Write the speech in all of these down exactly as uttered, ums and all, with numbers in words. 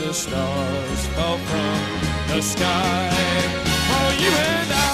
the stars fell from the sky for you and I.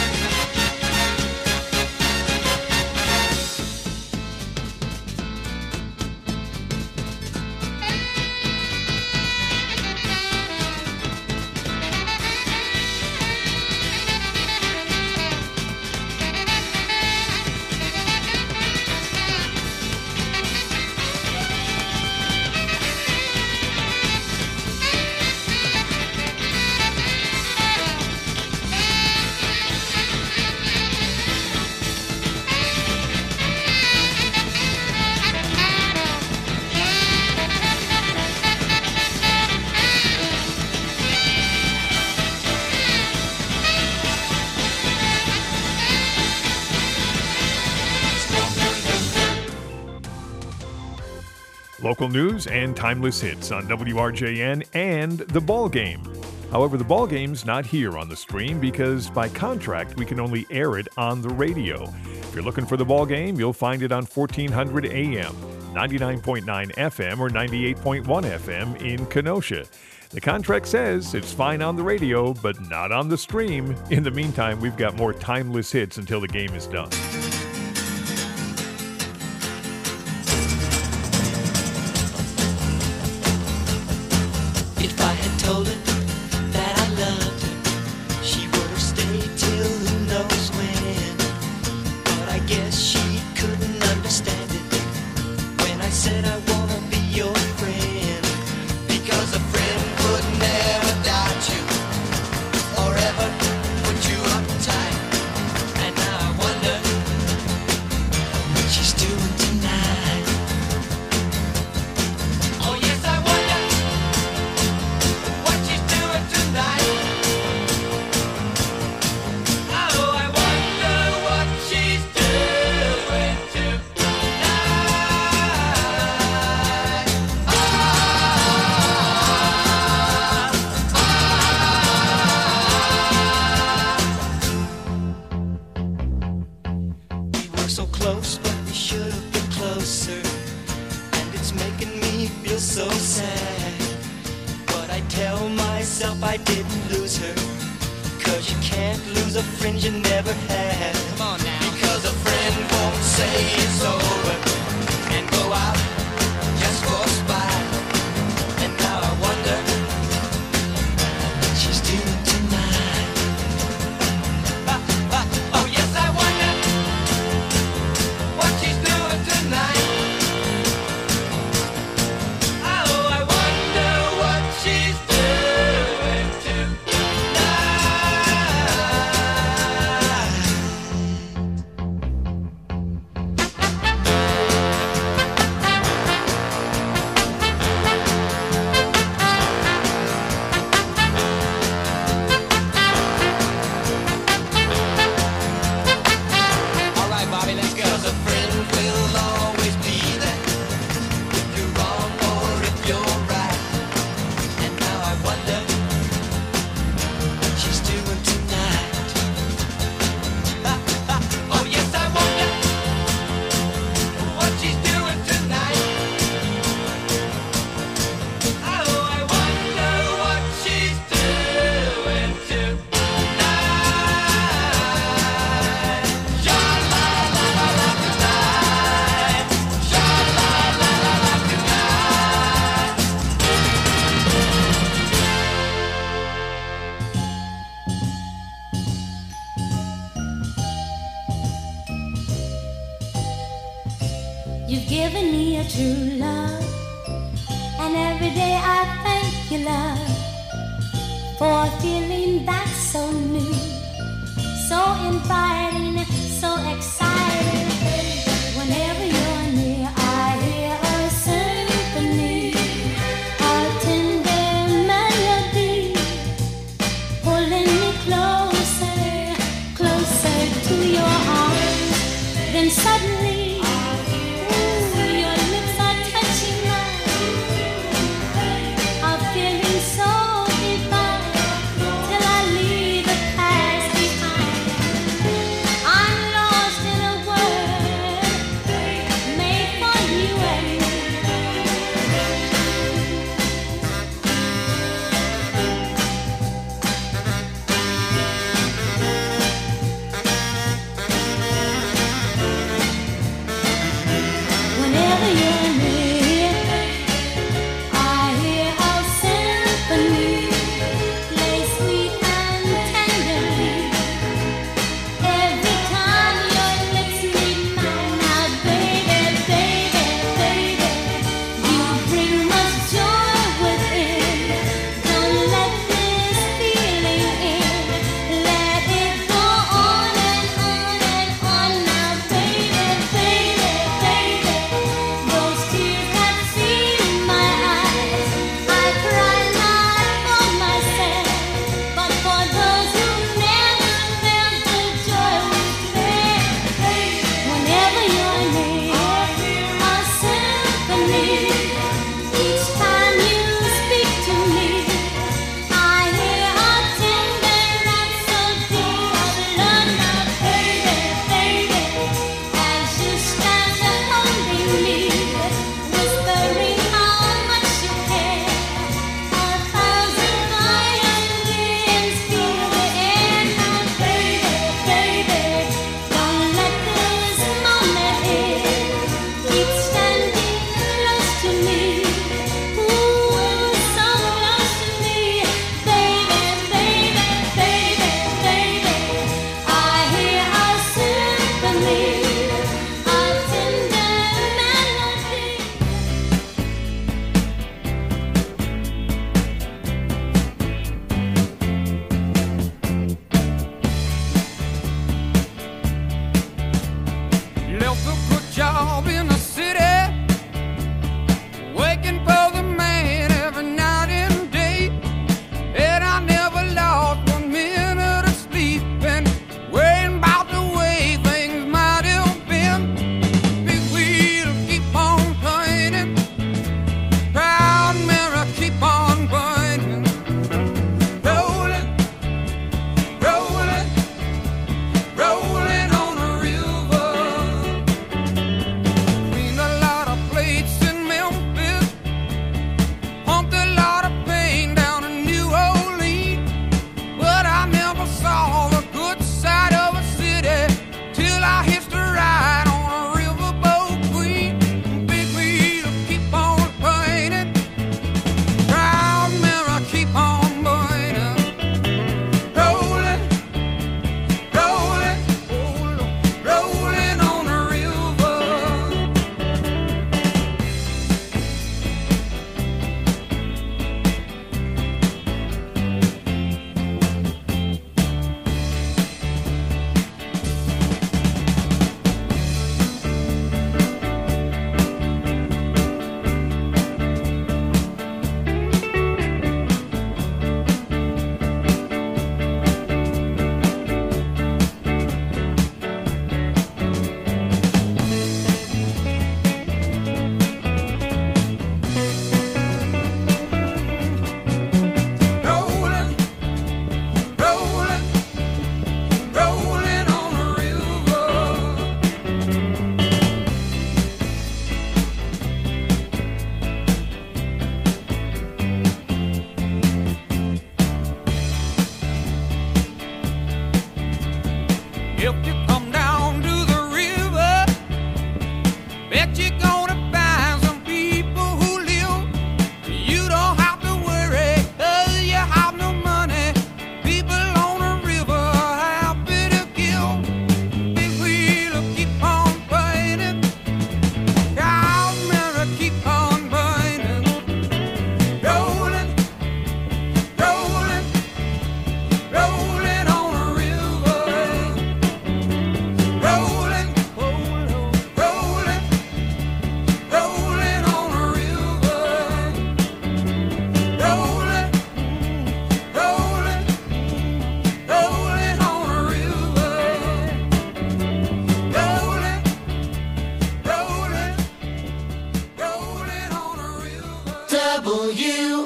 Local news and timeless hits on W R J N and The Ball Game. However, The Ball Game's not here on the stream because by contract we can only air it on the radio. If you're looking for The Ball Game, you'll find it on fourteen hundred A M, ninety-nine point nine F M, or ninety-eight point one F M in Kenosha. The contract says it's fine on the radio, but not on the stream. In the meantime, we've got more timeless hits until the game is done. Told her that I loved her, she would have stayed till who knows when. But I guess she couldn't understand it when I said I wanna be your friend. Because a friend would never doubt you or ever put you uptight. And now I wonder what she's doing tonight. Oh yes, I wonder what she's doing tonight. Oh, I wonder what she's doing tonight. Ah, ah. We were so close, but we should have been closer. And it's making me feel so sad. But I tell myself I didn't lose her, 'cause you can't lose a friend you never had. Come on now. Because a friend won't say it's over and go out just for a spite. And now I wonder what she's doing tonight. Ah, ah, oh yes, I wonder what she's doing tonight. Oh, I wonder what she's doing All right, Bobby, let's go. 'Cause a friend will always be there if you're wrong or if you're right. And now I wonder what she's doing tonight. Ah, ah, oh yes, I wonder what she's doing tonight. Oh, I wonder what she's doing tonight. Sha-la-la-la-la tonight. Sha-la-la-la-la tonight. You've given me a true love, and every day I thank you, love, for a feeling that's so new, so inviting, so exciting. Whenever you're near, I hear a symphony, a tender melody, pulling me closer, closer to your arms. Then suddenly, ooh, your lips are touching mine. A feeling so divine, till I leave the past behind. I'm lost in a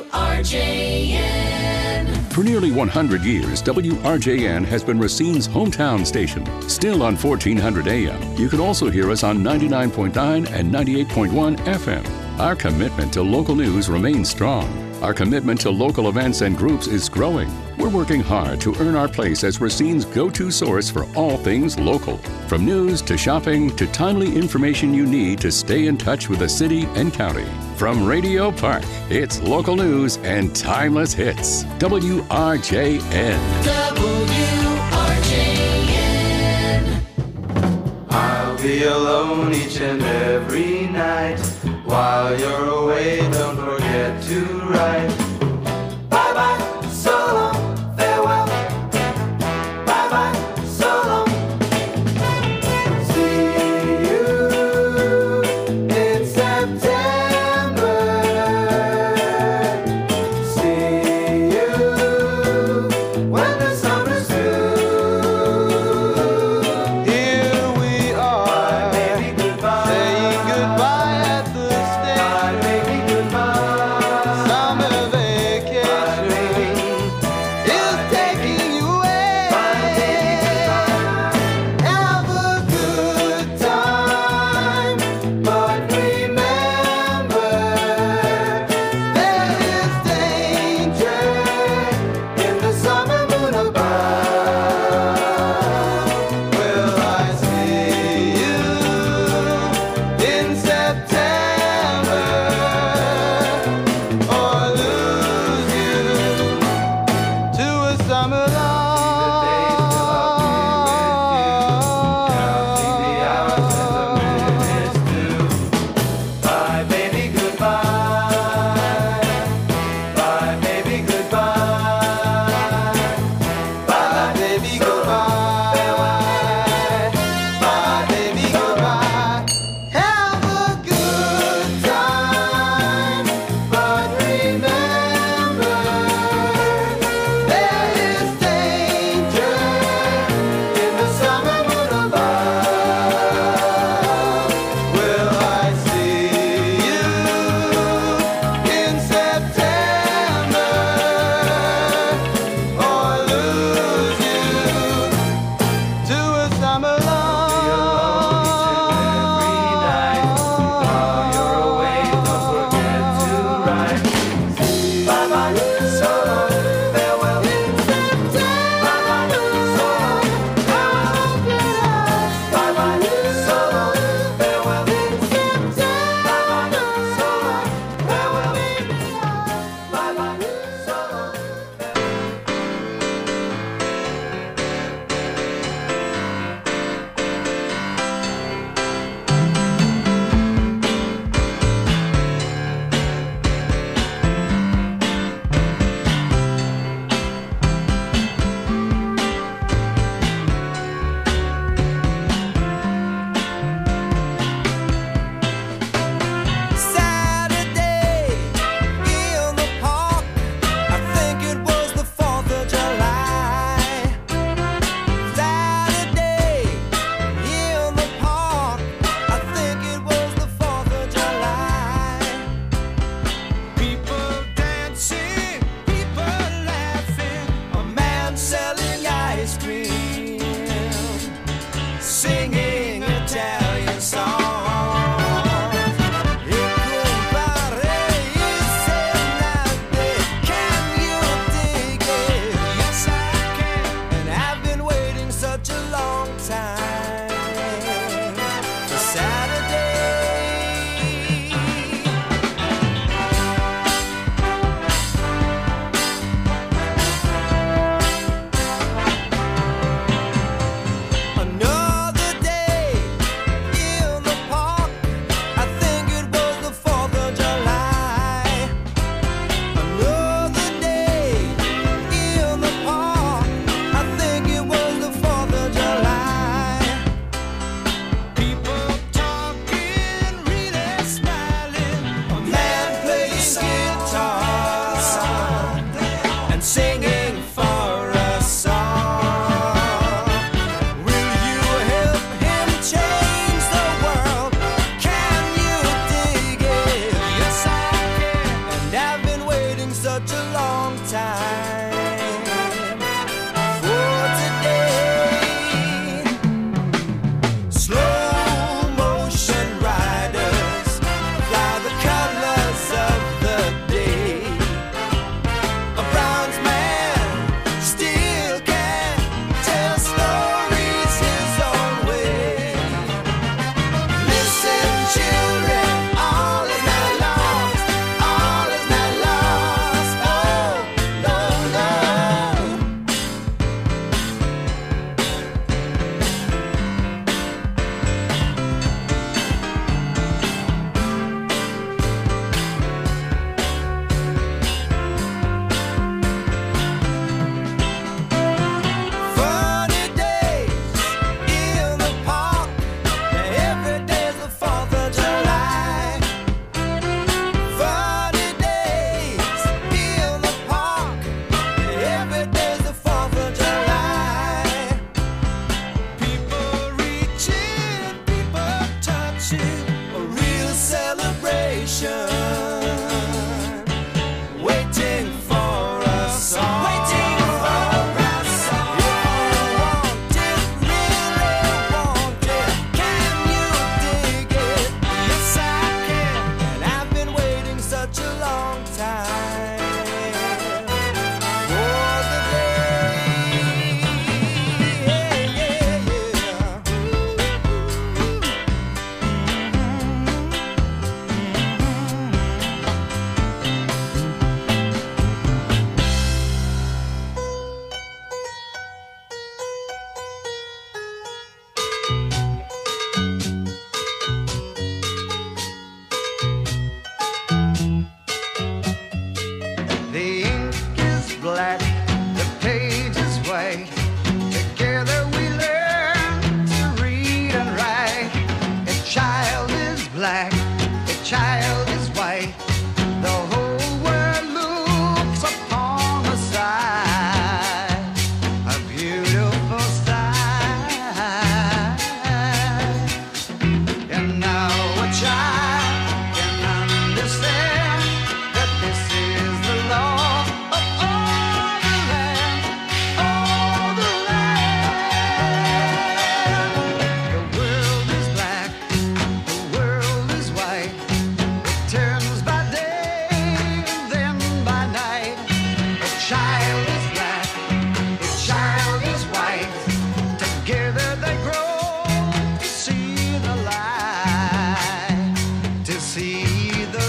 R J N. For nearly one hundred years, W R J N has been Racine's hometown station. Still on fourteen hundred A M, you can also hear us on ninety-nine point nine and ninety-eight point one F M. Our commitment to local news remains strong. Our commitment to local events and groups is growing. We're working hard to earn our place as Racine's go-to source for all things local. From news to shopping to timely information you need to stay in touch with the city and county. From Radio Park, it's local news and timeless hits. W R J N. W R J N. I'll be alone each and every night. While you're away, don't forget to write. Bye-bye, so long, farewell. Bye-bye, so long. See you in September. See you when the summer's through. Here we are, bye, baby, goodbye. Saying goodbye at the station. Bye, baby, goodbye. Summer vacation. such a long time for today. Slow motion riders fly the colors of the day. A bronze man still can tell stories his own way. Listen, children, all is not lost, all is not lost, oh, no, no. Funny days in the park, every day's the fourth of July. Funny days in the park, every day's the fourth of July. People reaching, people touching, a real celebration. Waiting for us all. Waiting for us all. If you want it, really want it, can you dig it? Yes, I can. And I've been waiting such a long time for the day. Yeah, yeah, yeah. The ink is black, the page is white. Together we learn to read and write. A child is black, a child is white. The whole world looks upon the side. A beautiful sight. And now a child can understand that this is the law of all the land, all the land. The world is black, the world is white. It turns by day, then by night. A child is black, a child is white. Together they grow to see the light, to see the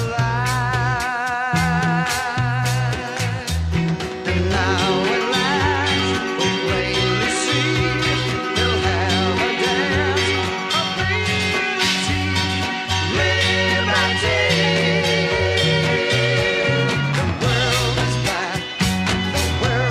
light. And now at last we'll plainly see they'll have a dance of liberty, liberty. The world is black, the world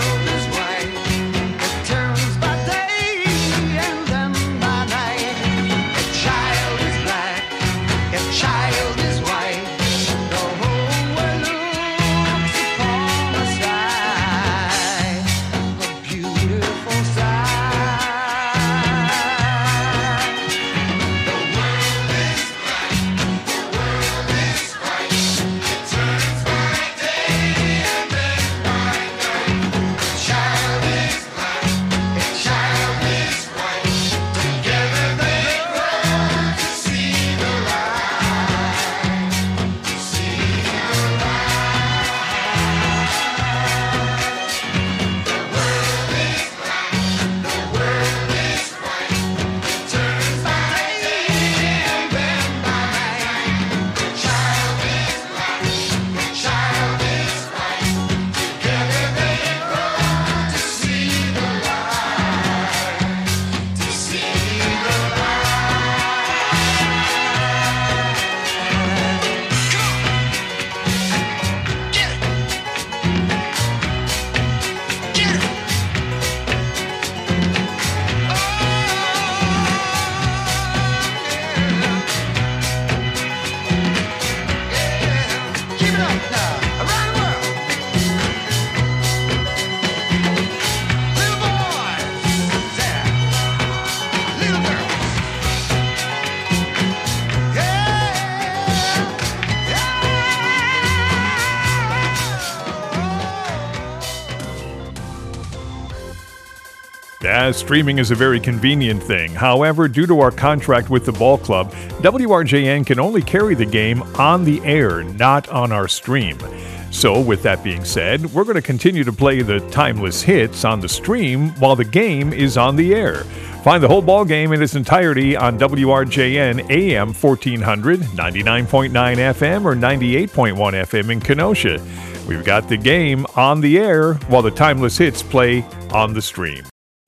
Yeah, streaming is a very convenient thing. However, due to our contract with the ball club, W R J N can only carry the game on the air, not on our stream. So, with that being said, we're going to continue to play the timeless hits on the stream while the game is on the air. Find the whole ball game in its entirety on W R J N A M fourteen hundred, ninety-nine point nine F M, or ninety-eight point one F M in Kenosha. We've got the game on the air while the timeless hits play on the stream.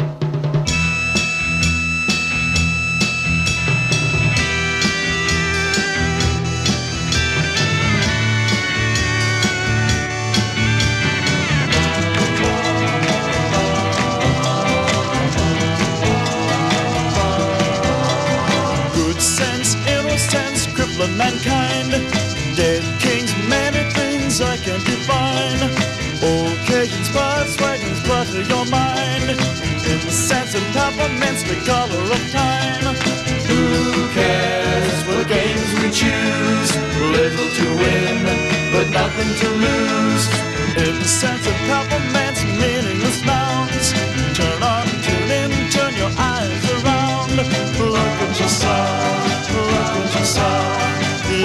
Mankind, dead kings, many things I can define. Occasions, spots, wagons, butter your mind. In the sense of peppermints, the color of time. Who cares what games we choose? Little to win, but nothing to lose. In the sense of peppermints, meaningless nouns. Turn on, tune in, turn your eyes around. Look at yourself, look at yourself. Yeah,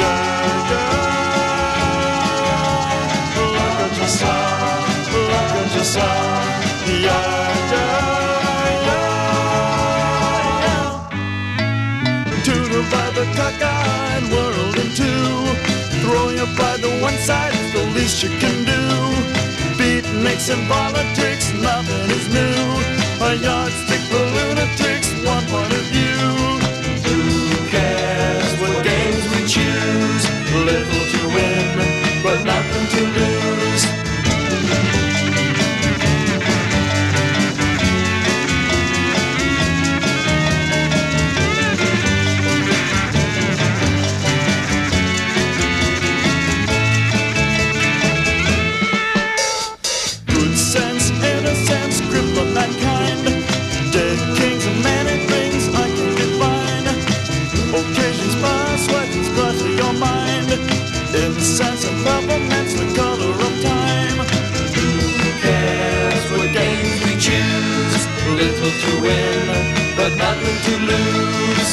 yeah. Look at yourself, look at yourself. Yeah, yeah, yeah. To divide the cockeyed world in two. Throwing your pride to one side is the least you can do. Beatniks and politics, nothing is new. A yardstick for lunatics, one point of view. Who cares what games we choose? Little to win, but nothing to lose. Good sense, innocence, grip of mankind. Dead kings and many things I can define. Occasions pass, weapons clutter your mind. In the sense of peppermints, the color of time. Who cares what games we choose? Little to win, but nothing to lose.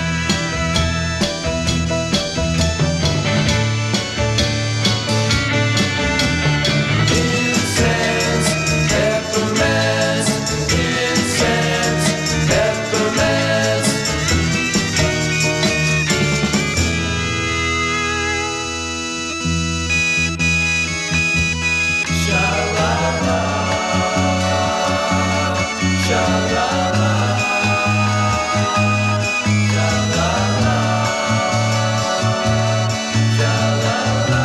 Incense, peppermints, incense, peppermints. Sha-la-la, sha-la-la, sha-la-la, sha-la-la,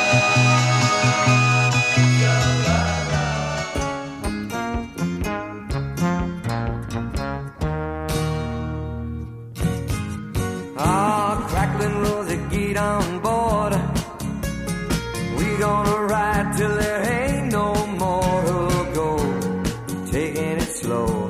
Ah, crackling Rosie, get on board. We gonna ride till there ain't no more to go. Taking it slow.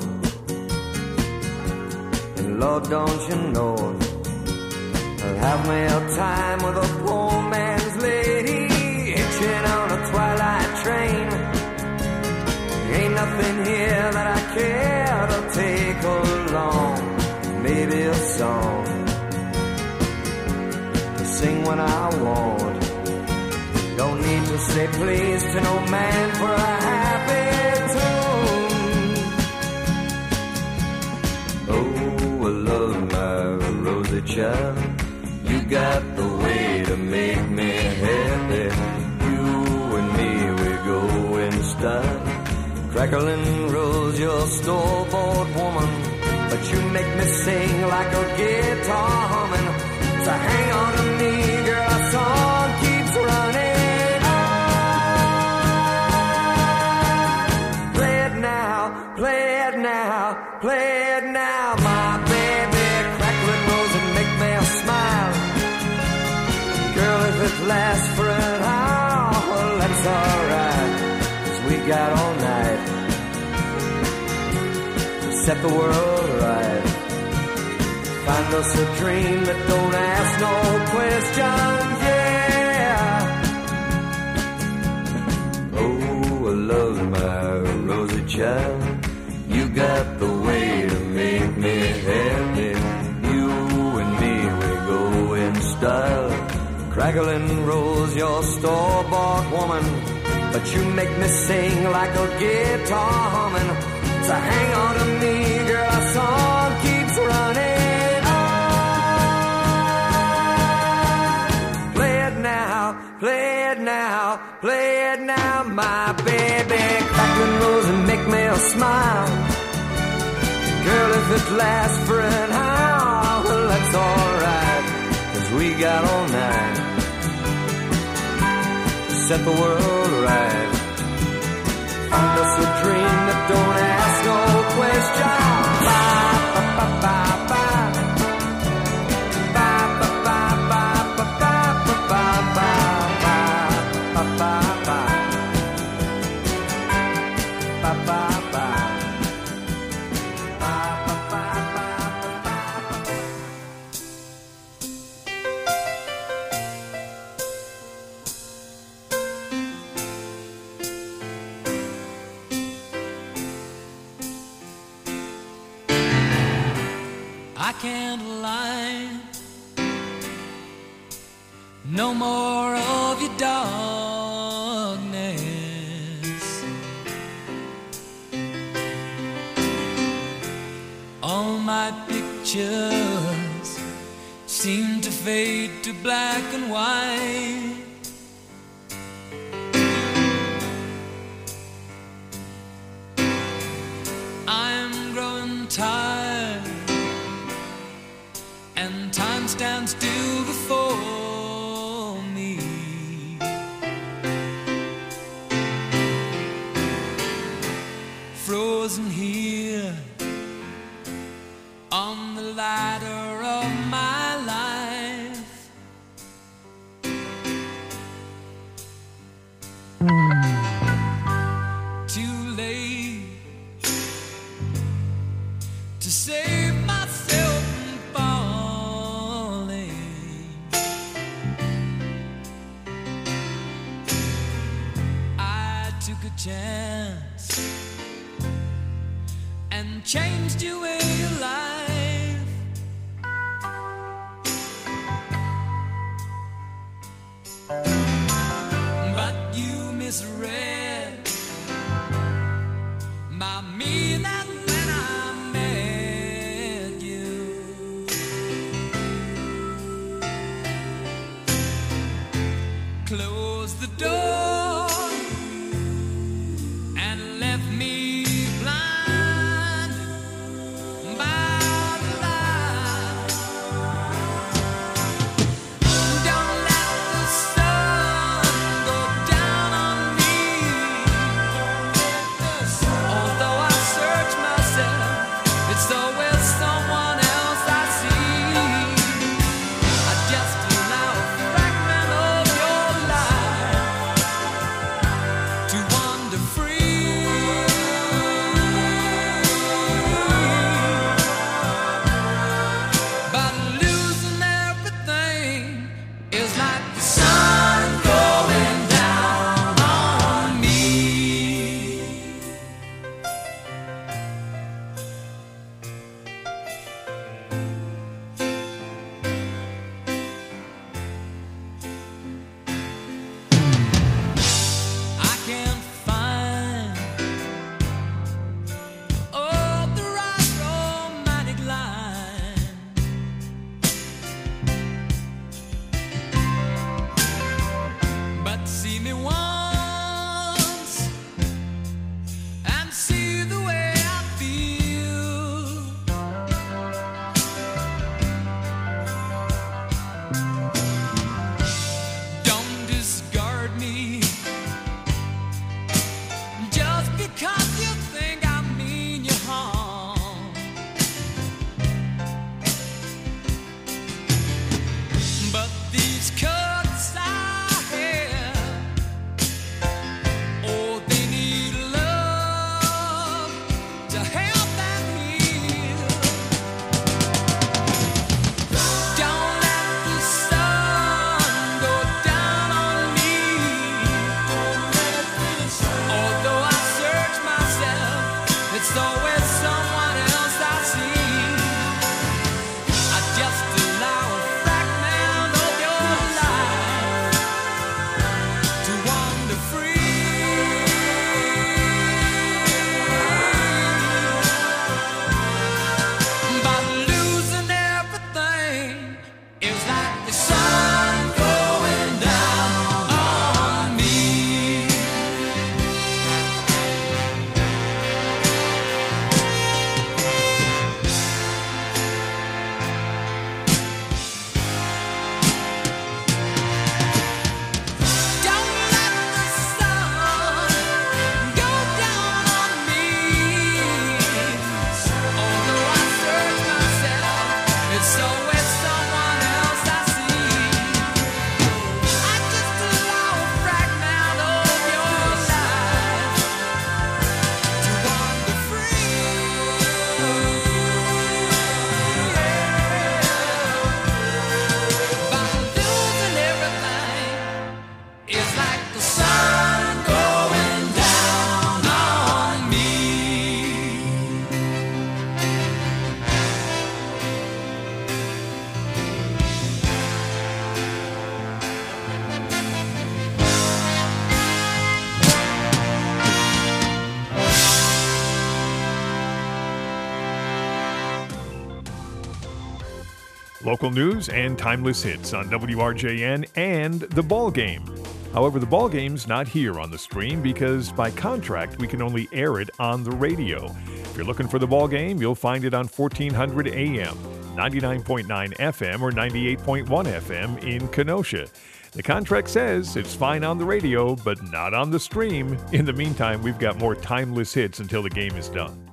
And Lord, don't you know, I'll have me a time with a poor man's lady, hitching on a twilight train. Ain't nothing here that I care to take along. Maybe a song to sing when I want. Don't need to say please to no man for a happy tune. Oh, I love my Rosie child. You got the way to make me happy. You and me, we go in style. Crackling Rose, you're a store-bought woman, but you make me sing like a guitar humming. So hang on to me, girl, our song keeps running on. Play it now, play it now, play it now, my baby. Crackling Rose and make me smile. Girl, if it lasts for an hour, well, that's alright, 'cause we got all night to set the world right. Find us a dream that don't ask no questions, yeah. Oh, I love my Rosie child. You got the way to make me happy. You and me, we go in style. Crackling rolls your store-bought woman, but you make me sing like a guitar humming. So hang on to me, girl, our song keeps running on. Play it now, play it now, play it now, my baby. Crackling rolls and make me smile. Girl, if it lasts for an hour, well, that's alright, 'cause we got all night to set the world right. Find us a dream that don't ask no question. Bye, bye, bye, bye, bye. Bye, bye, bye, bye, bye, bye, bye, bye, bye, bye, bye, bye. Bye, bye, bye. I can't lie. No more of your darkness. All my pictures seem to fade to black and white. I'm growing tired, and time stands still before me. Frozen here on the ladder of my life. Too late to save myself from falling. I took a chance and changed your way of life. But you misread my meaning when I met you. Close the door and left me blind by the light. Don't let the sun go down on me Local news and timeless hits on W R J N and The Ball Game. However, The Ball Game's not here on the stream because by contract we can only air it on the radio. If you're looking for The Ball Game, you'll find it on fourteen hundred A M, ninety-nine point nine F M, or ninety-eight point one F M in Kenosha. The contract says it's fine on the radio, but not on the stream. In the meantime, we've got more timeless hits until the game is done.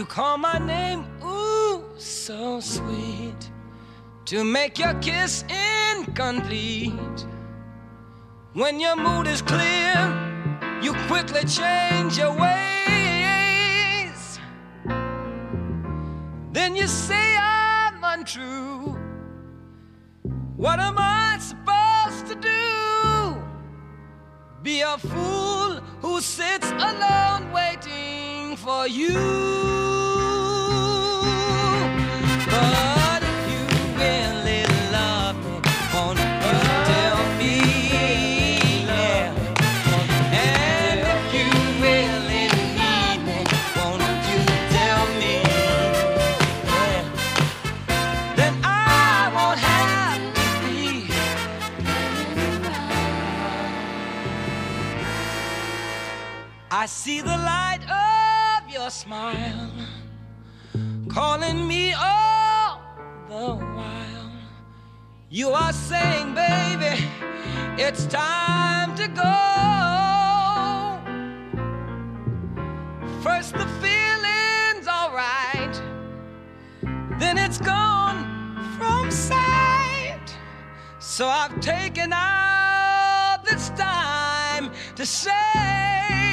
call my name, ooh, so sweet, to make your kiss incomplete. When your mood is clear, you quickly change your ways. Then you say I'm untrue. What am I supposed to do? Be a fool who sits alone waiting for you. But if you really love me, won't you tell me? Yeah. And if you really need me, won't you tell me? Yeah. Then I won't have to be. I see the light of your smile calling me all the while. You are saying, baby, it's time to go. First the feeling's alright, then it's gone from sight. So I've taken all this time to say,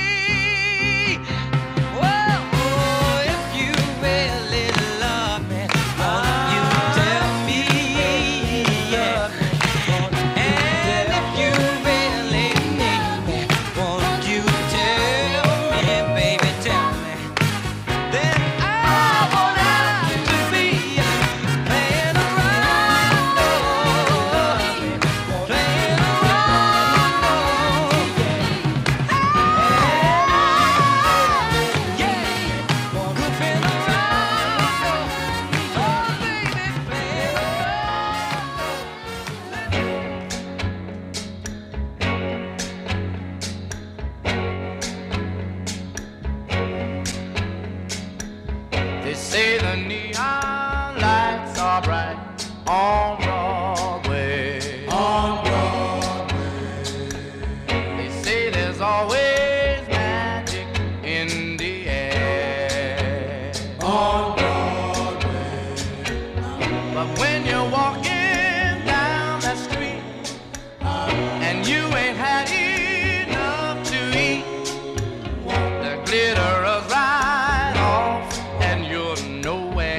on Broadway, on Broadway. They say there's always magic in the air, on Broadway. But when you're walking down that street and you ain't had enough to eat, the glitter is right off and you're nowhere.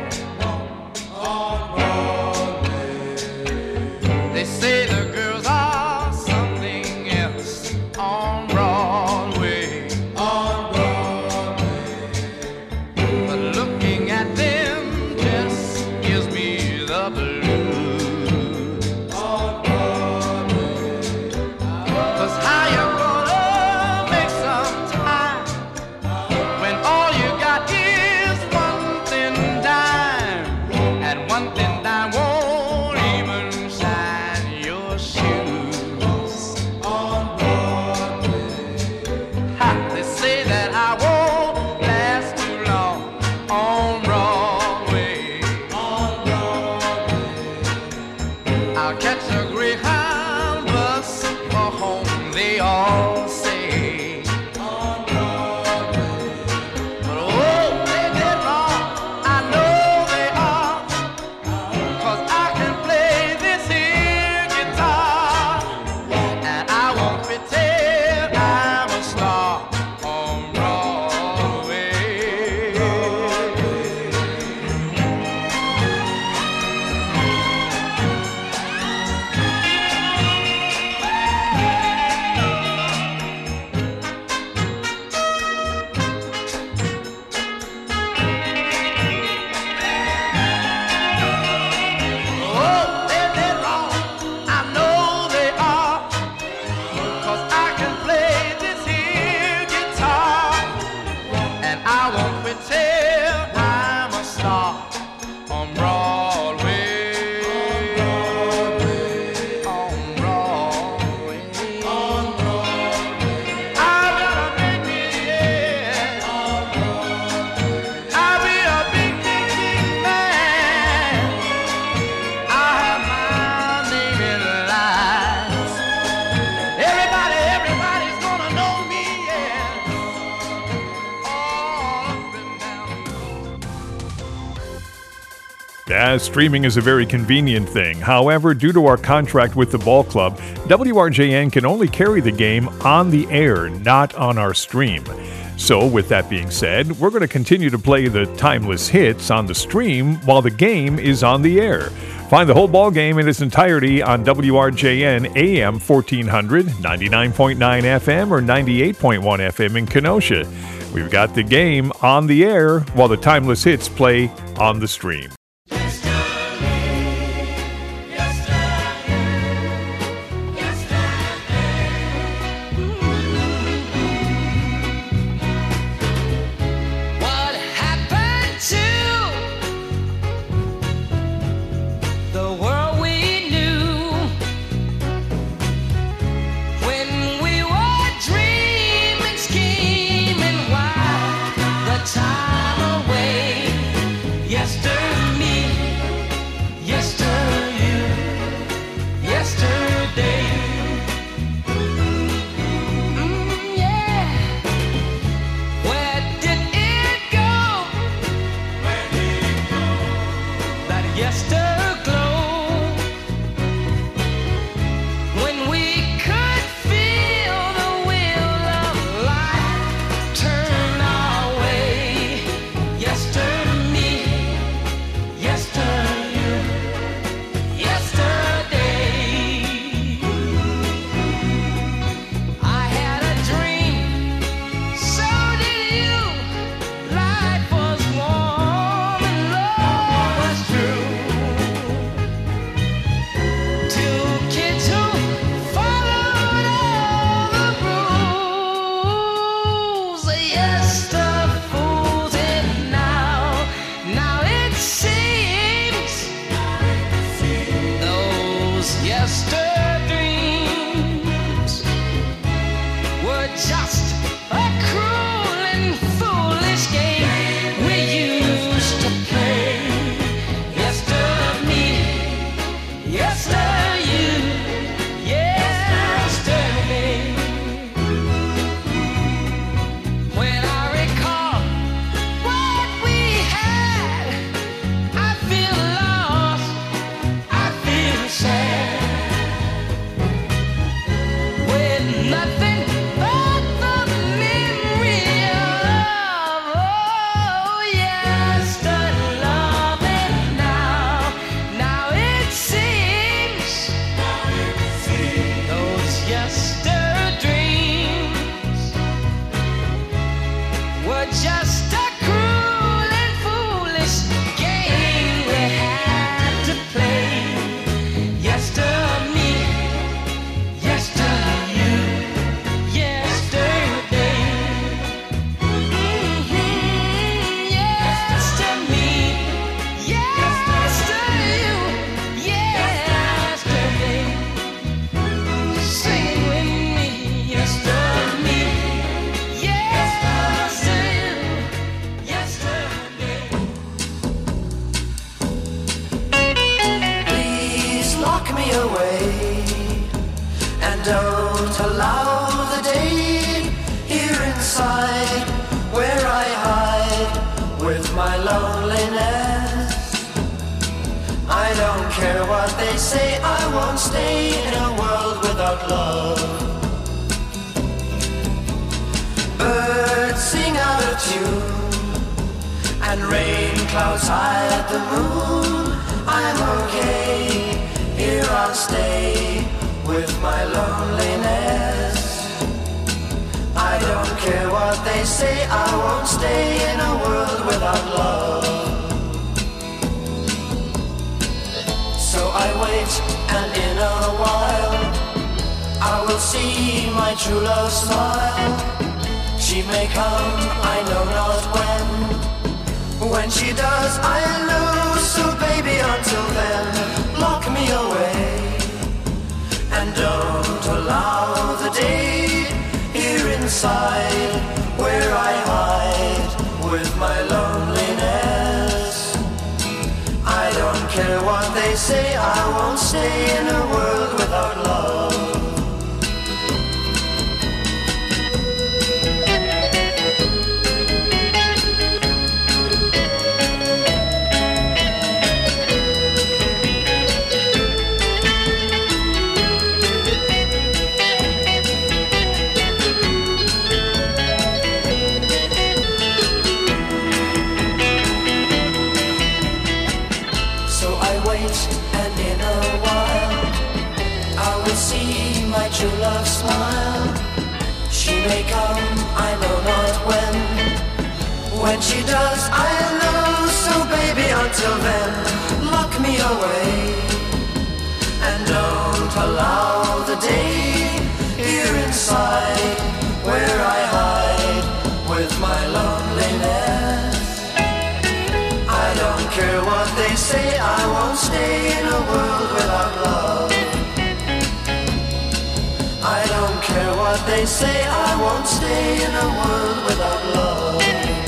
They say the girls are something else on Broadway, on Broadway. But looking at them just gives me the blues, on Broadway. 'Cause how you gonna make some time when all you got is one thin dime, and one thin dime won't even shine your shoes on Broadway. Ha, they say that I won't last too long on Broadway, on Broadway. I'll catch a Greyhound bus for home, they all say, on Broadway. But oh, they did wrong, I know they are, 'cause I can play this here guitar, and I won't pretend I'm a star on Broadway. Yeah, streaming is a very convenient thing. However, due to our contract with the ball club, W R J N can only carry the game on the air, not on our stream. So, with that being said, we're going to continue to play the timeless hits on the stream while the game is on the air. Find the whole ball game in its entirety on W R J N A M fourteen hundred, ninety-nine point nine F M, or ninety-eight point one F M in Kenosha. We've got the game on the air while the timeless hits play on the stream. Time away, yesterday. don't allow the day here inside where I hide with my loneliness. I don't care what they say, I won't stay in a world without love. Birds sing out of tune and rain clouds hide the moon. I'm okay, here I'll stay with my loneliness. I don't care what they say, I won't stay in a world without love. So I wait, and in a while I will see my true love smile. She may come, I know not when. When she does, I lose. So baby, until then, lock me away and don't allow the day here inside where I hide with my loneliness. I don't care what they say, I won't stay in a world without love. wait, and in a while I will see my true love smile. She may come, I know not when. When she does, I'll know. So baby, until then, lock me away, and don't allow the day here inside where I hide with my loneliness. I don't care what they say, I won't stay in a world without love. I don't care what they say, I won't stay in a world without love.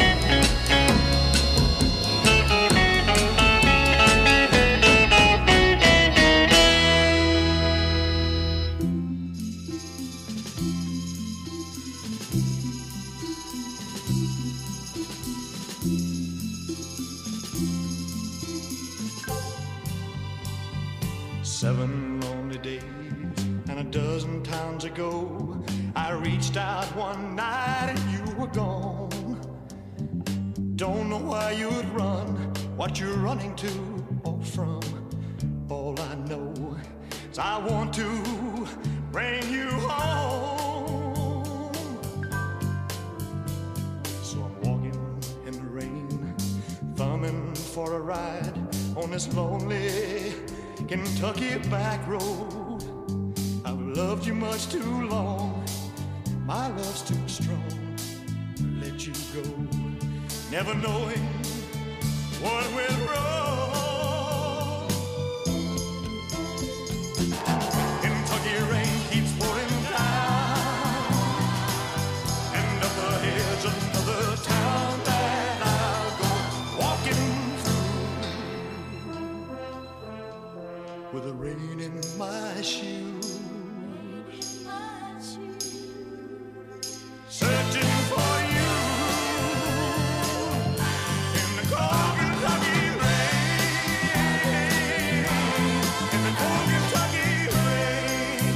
Seven lonely days and a dozen times ago, I reached out one night and you were gone. Don't know why you'd run, what you're running to or from. All I know is I want to bring you home. So I'm walking in the rain, thumbing for a ride on this lonely Kentucky back road. I've loved you much too long, my love's too strong to let you go, never knowing what went wrong. Kentucky rain keeps pouring down, and up ahead's another town that I'll go walking with the rain in my shoes, searching for you in the cold Kentucky rain, in the cold Kentucky rain.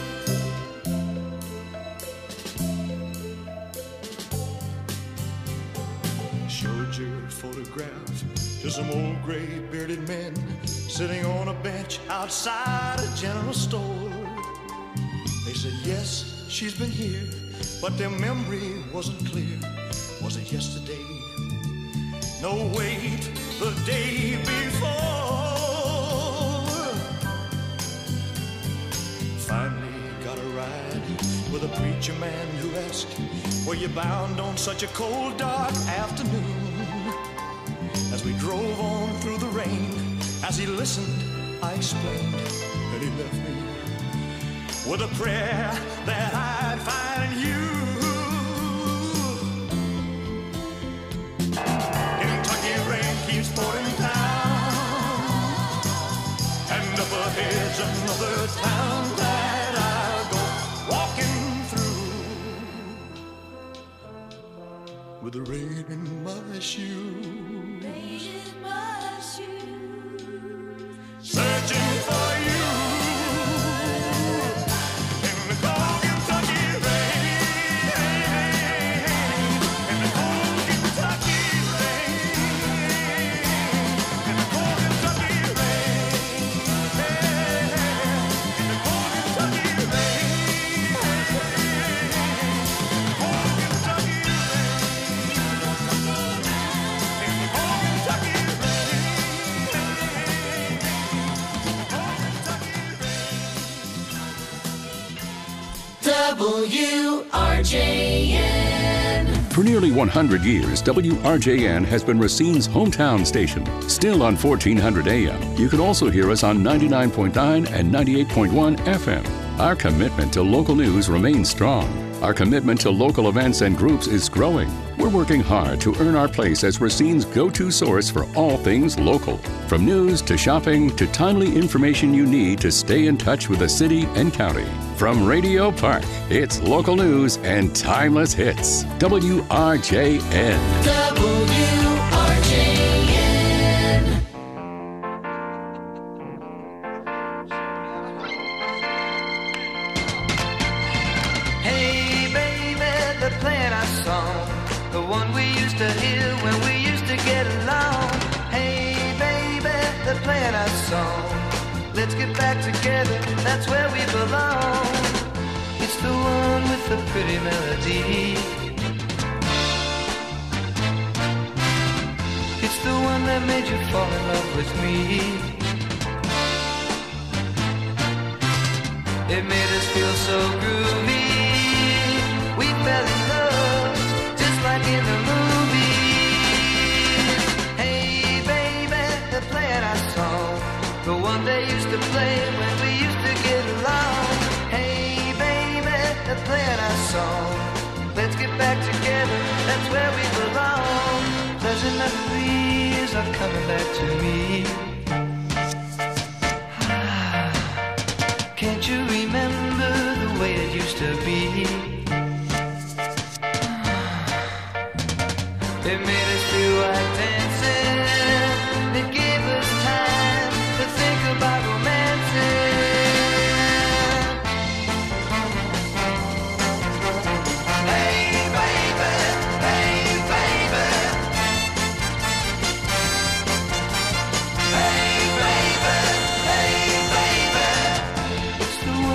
Showed your photograph to some old gray bearded men sitting on a bench outside a general store. They said, yes, she's been here, but their memory wasn't clear. Was it yesterday? No, wait, the day before. Finally got a ride with a preacher man who asked, were you bound on such a cold, dark afternoon? As we drove on through the rain, as he listened, I explained that he left me with a prayer that I'd find you. Kentucky rain keeps pouring down, and up ahead's another town that I'll go walking through with the rain in my shoes. Searching for you in the cold Kentucky rain, in the cold Kentucky rain, in the cold Kentucky rain, in the cold Kentucky rain, cold Kentucky W R J N. For nearly one hundred years, W R J N has been Racine's hometown station. Still on fourteen hundred A M, you can also hear us on ninety-nine point nine and ninety-eight point one F M. Our commitment to local news remains strong. Our commitment to local events and groups is growing. We're working hard to earn our place as Racine's go-to source for all things local. From news to shopping to timely information you need to stay in touch with the city and county. From Radio Park, it's local news and timeless hits. W R J N. W R J N. Hey baby, they're playing our song, the one we used to hear when we used to get along. Hey baby, they're playing our song. Let's get back together, that's where we belong. It's the one with the pretty melody. It's the one that made you fall in love with me. It made us feel so groovy. We fell in love, just like in the movies. Hey baby, they're playing our song, the one they used to play when we used to get along. Hey baby, they're playing our song. Let's get back together, that's where we belong. Pleasant memories are coming back to me. Can't you remember the way it used to be? It made us feel like dancing. It gave us time to think about romancing. Hey baby, hey baby. Hey baby, hey baby. It's the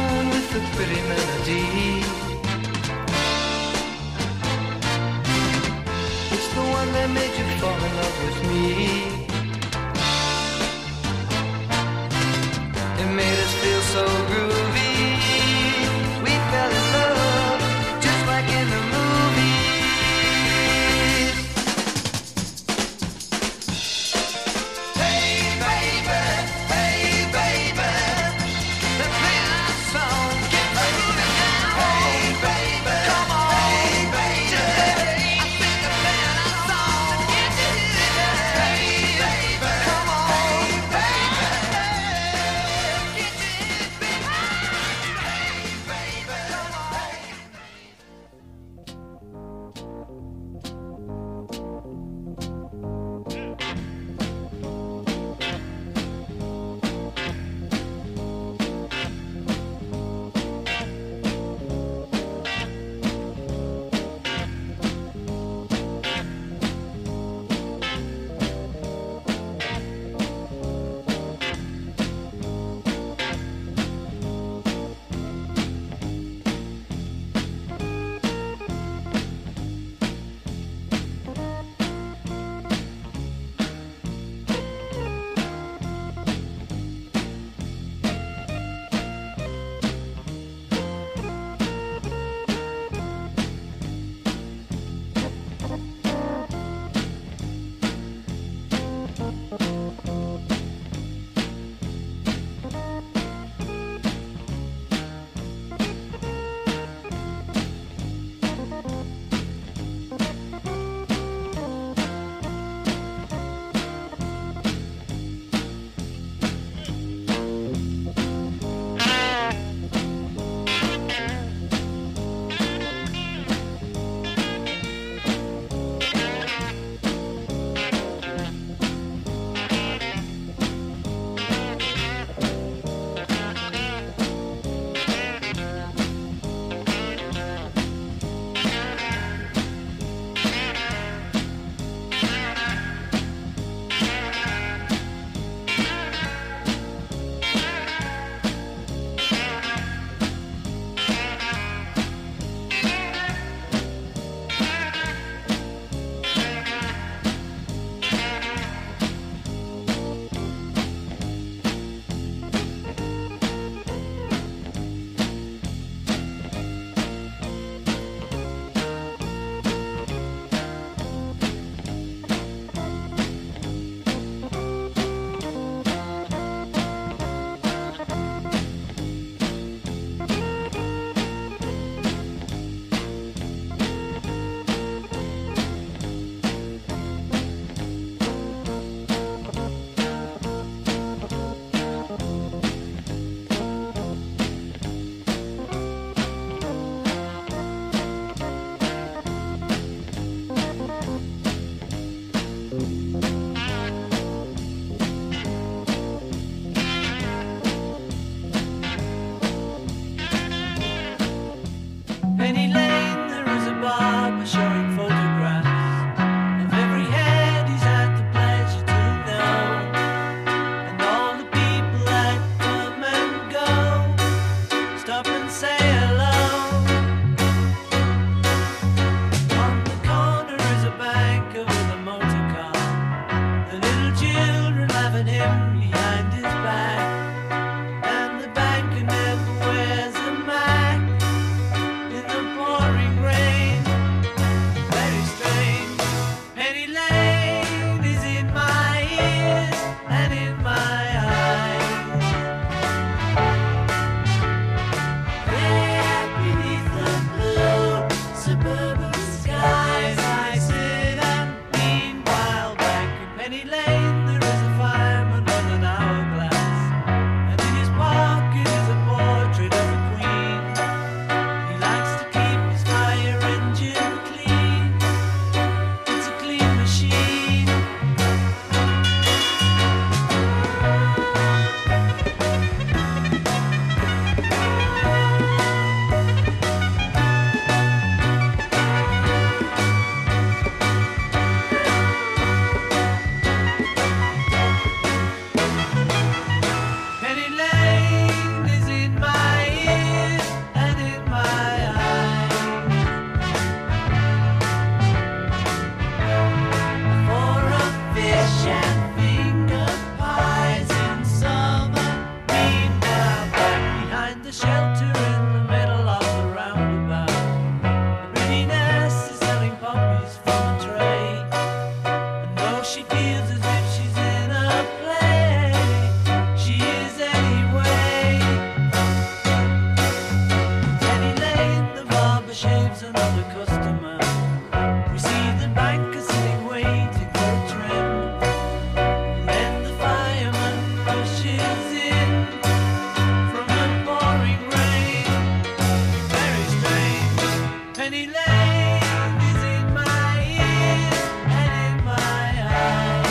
wind, from the pouring rain. Very strange. Penny Lane is in my ears and in my eyes.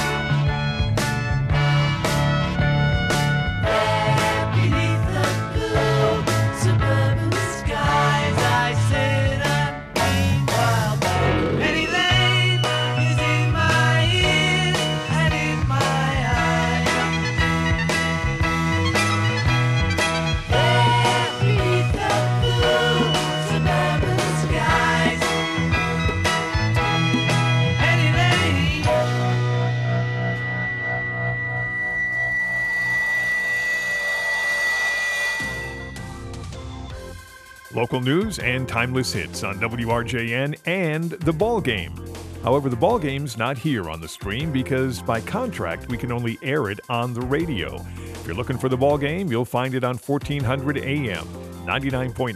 There beneath the blue suburban skies, I sit and meanwhile Penny Lane is in my ears and in my eyes. There beneath the blue suburban skies, Penny Lane. Local news and timeless hits on W R J N and The Ball Game. However, The Ball Game's not here on the stream because by contract we can only air it on the radio. If you're looking for The Ball Game, you'll find it on fourteen hundred A M, ninety-nine point